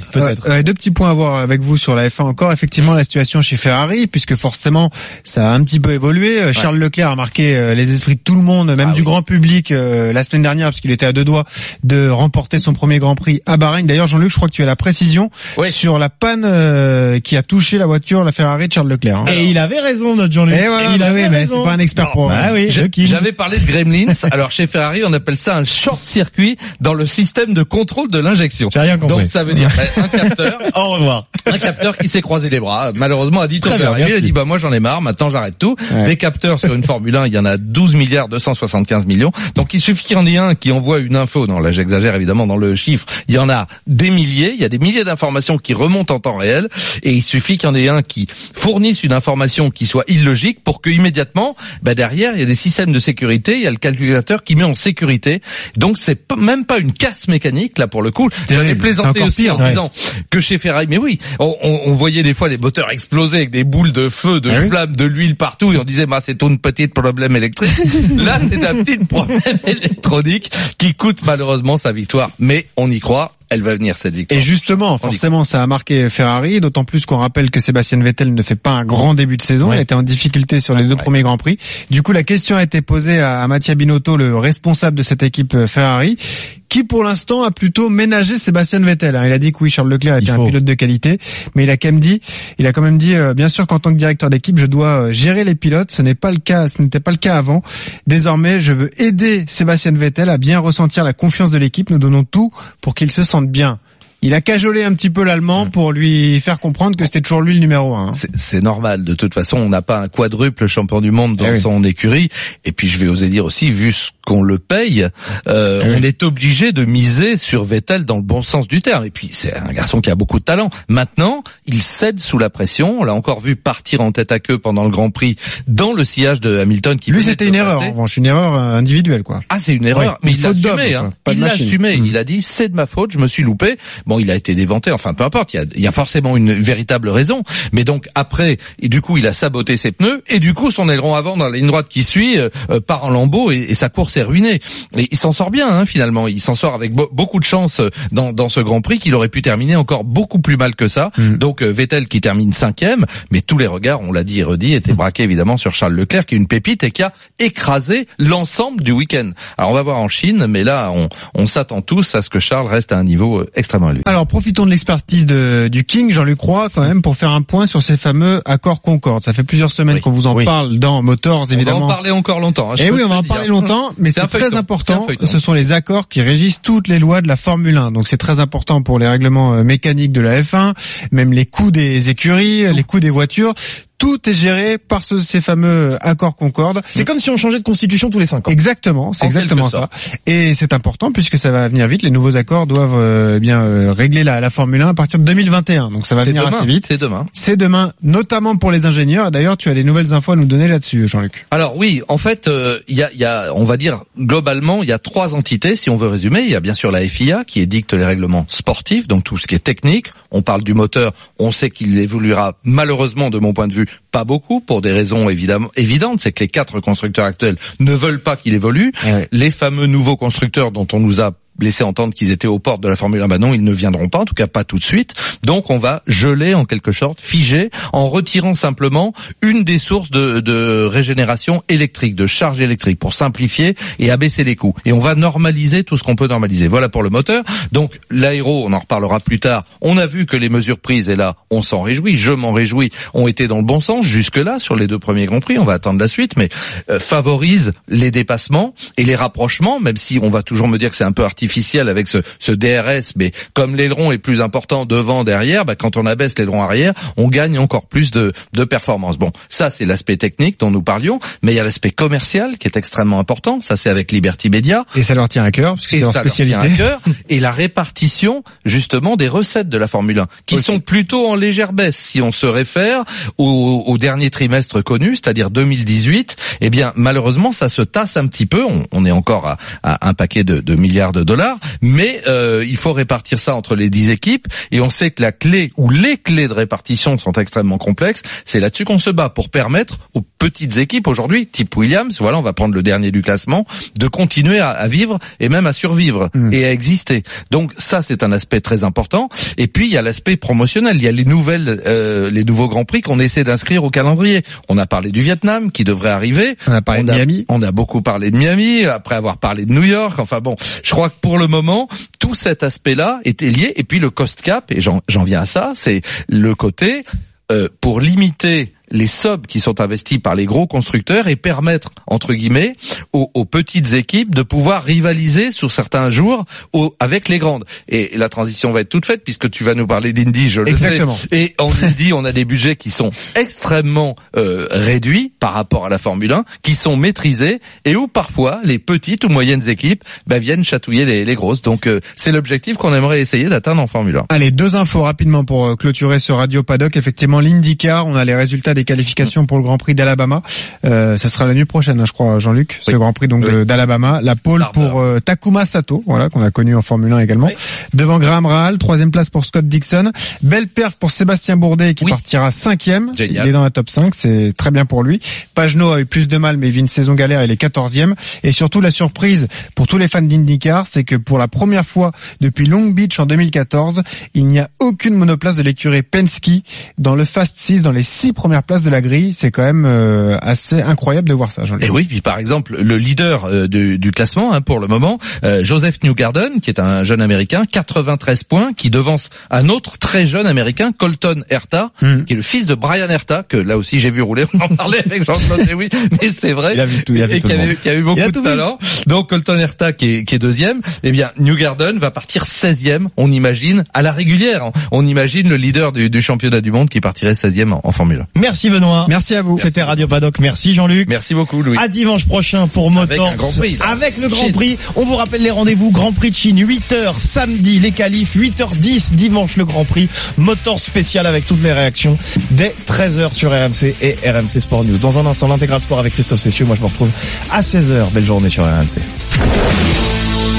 petits points à voir avec vous sur la F1 encore. Effectivement, la situation chez Ferrari, puisque forcément ça a un petit peu évolué. Charles Leclerc a marqué les esprits de tout le monde, même du grand public la semaine dernière, parce qu'il était à 2 doigts de remporter son premier Grand Prix à Bahreïn. D'ailleurs, Jean-Luc, je crois que tu as la précision sur la panne qui a touché la voiture, la Ferrari de Charles Leclerc. Et il avait raison, notre Jean-Luc. Et voilà, mais c'est pas un expert pour J'avais parlé de gremlins. Alors chez Ferrari, on appelle ça un short-circuit dans le système de contrôle de l'injection. J'ai rien compris. Donc ça veut dire un capteur. Au revoir. Un capteur qui s'est croisé les bras. Malheureusement, a dit il a dit moi j'en ai marre, maintenant j'arrête tout. Des capteurs sur une Formule 1, il y en a 12 milliards 275 millions. Donc il suffit qu'il y en ait un qui envoie une info. Non, là j'exagère évidemment dans le chiffre. Il y en a des milliers, il y a des milliers d'informations qui remontent en temps réel, et il suffit qu'il y en ait un qui fournisse une information qui soit illogique pour que immédiatement, derrière il y a des systèmes de sécurité, il y a le calculateur qui met en sécurité. Donc c'est même pas une casse mécanique là pour le coup. J'avais plaisanté aussi en disant que chez Ferrari, mais oui, on voyait des fois les moteurs exploser avec des boules de feu, de flammes, de l'huile partout, et on disait c'est un petit problème électrique. Là c'est un petit problème électronique qui coûte malheureusement sa victoire, mais on y croit. Elle va venir cette victoire. Et justement, forcément, ça a marqué Ferrari, d'autant plus qu'on rappelle que Sébastien Vettel ne fait pas un grand début de saison. Il était en difficulté sur les 2 premiers Grands Prix. Du coup, la question a été posée à Mattia Binotto, le responsable de cette équipe Ferrari, qui pour l'instant a plutôt ménagé Sébastien Vettel. Il a dit que oui, Charles Leclerc était un pilote de qualité, mais il a quand même dit, bien sûr qu'en tant que directeur d'équipe, je dois gérer les pilotes. Ce n'était pas le cas avant. Désormais, je veux aider Sébastien Vettel à bien ressentir la confiance de l'équipe. Nous donnons tout pour qu'il se sente bien. Il a cajolé un petit peu l'Allemand pour lui faire comprendre que c'était toujours lui le numéro 1. C'est normal. De toute façon, on n'a pas un quadruple champion du monde dans son écurie. Et puis, je vais oser dire aussi, vu ce qu'on le paye, on est obligé de miser sur Vettel dans le bon sens du terme. Et puis, c'est un garçon qui a beaucoup de talent. Maintenant, il cède sous la pression. On l'a encore vu partir en tête à queue pendant le Grand Prix dans le sillage de Hamilton. Lui, c'était une erreur. En revanche, une erreur individuelle, quoi. Ah, c'est une erreur. Mais il l'a assumé. Il l'a assumé. Il a dit, c'est de ma faute, je me suis loupé. Bon, il a été déventé, enfin peu importe, il y a forcément une véritable raison, mais donc après, et du coup il a saboté ses pneus, et du coup son aileron avant dans la ligne droite qui suit part en lambeaux, et sa course est ruinée. Et il s'en sort bien finalement, il s'en sort avec beaucoup de chance dans ce Grand Prix, qu'il aurait pu terminer encore beaucoup plus mal que ça. Donc Vettel qui termine 5e, mais tous les regards, on l'a dit et redit, étaient braqués évidemment sur Charles Leclerc, qui est une pépite et qui a écrasé l'ensemble du week-end. Alors on va voir en Chine, mais là on s'attend tous à ce que Charles reste à un niveau extrêmement élevé. Alors profitons de l'expertise du King, Jean-Luc Roy, quand même, pour faire un point sur ces fameux accords Concorde. Ça fait plusieurs semaines qu'on vous en parle dans Motors, évidemment. On va en parler encore longtemps. Et oui, on va en parler longtemps, mais c'est très important. Ce sont les accords qui régissent toutes les lois de la Formule 1. Donc c'est très important pour les règlements mécaniques de la F1, même les coûts des écuries, les coûts des voitures. Tout est géré par ces fameux accords Concorde. C'est comme si on changeait de constitution tous les 5 ans. Exactement, c'est exactement ça. Et c'est important puisque ça va venir vite. Les nouveaux accords doivent régler la Formule 1 à partir de 2021. Donc ça va venir assez vite. C'est demain, notamment pour les ingénieurs. D'ailleurs, tu as des nouvelles infos à nous donner là-dessus, Jean-Luc. Alors oui, en fait, il y a, on va dire globalement, il y a 3 entités, si on veut résumer. Il y a bien sûr la FIA qui édicte les règlements sportifs, donc tout ce qui est technique. On parle du moteur. On sait qu'il évoluera malheureusement, de mon point de vue, pas beaucoup, pour des raisons évidentes, c'est que les 4 constructeurs actuels ne veulent pas qu'il évolue. Les fameux nouveaux constructeurs dont on nous a laissé entendre qu'ils étaient aux portes de la Formule 1, non, ils ne viendront pas, en tout cas pas tout de suite. Donc on va geler en quelque sorte, figer, en retirant simplement une des sources de régénération électrique, de charge électrique, pour simplifier et abaisser les coûts. Et on va normaliser tout ce qu'on peut normaliser. Voilà pour le moteur. Donc l'aéro, on en reparlera plus tard. On a vu que les mesures prises, et là on s'en réjouit, je m'en réjouis, ont été dans le bon sens jusque-là sur les 2 premiers Grands Prix. On va attendre la suite, mais favorise les dépassements et les rapprochements, même si on va toujours me dire que c'est un peu artificiel artificielle avec ce DRS, mais comme l'aileron est plus important devant, derrière, quand on abaisse l'aileron arrière, on gagne encore plus de performance. Bon, ça c'est l'aspect technique dont nous parlions, mais il y a l'aspect commercial qui est extrêmement important. Ça c'est avec Liberty Media. Et ça leur tient à cœur, parce que c'est leur spécialité. Leur tient à cœur. Et la répartition, justement, des recettes de la Formule 1, qui sont plutôt en légère baisse. Si on se réfère au dernier trimestre connu, c'est-à-dire 2018, eh bien, malheureusement, ça se tasse un petit peu. On est encore à un paquet de milliards de dollars, mais il faut répartir ça entre les 10 équipes, et on sait que la clé ou les clés de répartition sont extrêmement complexes. C'est là-dessus qu'on se bat pour permettre aux petites équipes aujourd'hui, type Williams, voilà, on va prendre le dernier du classement, de continuer à vivre et même à survivre et à exister. Donc ça, c'est un aspect très important. Et puis il y a l'aspect promotionnel. Il y a les nouveaux grands prix qu'on essaie d'inscrire au calendrier. On a parlé du Vietnam qui devrait arriver. On a parlé de Miami. On a beaucoup parlé de Miami après avoir parlé de New York. Enfin bon, je crois que pour le moment, tout cet aspect-là était lié. Et puis le cost cap, et j'en viens à ça, c'est le côté pour limiter les sommes qui sont investies par les gros constructeurs et permettre, entre guillemets, aux petites équipes de pouvoir rivaliser sur certains jours avec les grandes. Et la transition va être toute faite puisque tu vas nous parler d'Indy, je le sais. Et en Indy, on a des budgets qui sont extrêmement réduits par rapport à la Formule 1, qui sont maîtrisés et où parfois les petites ou moyennes équipes viennent chatouiller les grosses. Donc c'est l'objectif qu'on aimerait essayer d'atteindre en Formule 1. Allez, 2 infos rapidement pour clôturer ce Radio Paddock. Effectivement, l'IndyCar, on a les résultats des qualifications pour le Grand Prix d'Alabama. Ça sera la nuit prochaine, je crois, Jean-Luc, ce Grand Prix donc d'Alabama. La pole pour Takuma Sato, voilà, qu'on a connu en Formule 1 également. Oui. Devant Graham Rahal, 3e place pour Scott Dixon. Belle perf pour Sébastien Bourdet qui partira 5e. Génial. Il est dans la top 5, c'est très bien pour lui. Pagenaud a eu plus de mal, mais il vit une saison galère, il est 14e. Et surtout, la surprise pour tous les fans d'IndyCar, c'est que pour la première fois depuis Long Beach en 2014, il n'y a aucune monoplace de l'écurie Penske dans le Fast 6, dans les 6 premières places de la grille. C'est quand même assez incroyable de voir ça, Jean-Luc. Et oui, puis par exemple, le leader du classement pour le moment, Joseph Newgarden, qui est un jeune américain, 93 points, qui devance un autre très jeune américain, Colton Herta, qui est le fils de Brian Herta, que là aussi j'ai vu rouler, on en parlait avec Jean-Claude, oui, mais c'est vrai, il a vu tout, il a vu tout qui a eu beaucoup de talent. Donc Colton Herta qui est 2e, eh bien Newgarden va partir 16e, on imagine, à la régulière, on imagine le leader du championnat du monde qui partirait 16e en Formule 1. Merci Benoît. Merci à vous. C'était Radio Paddock. Merci Jean-Luc. Merci beaucoup Louis. À dimanche prochain pour Motors. Avec le Grand Prix. On vous rappelle les rendez-vous. Grand Prix de Chine, 8h samedi, les qualifs, 8h10 dimanche le Grand Prix. Motors spécial avec toutes les réactions dès 13h sur RMC et RMC Sport News. Dans un instant, l'intégral sport avec Christophe Cessieux. Moi je me retrouve à 16h. Belle journée sur RMC.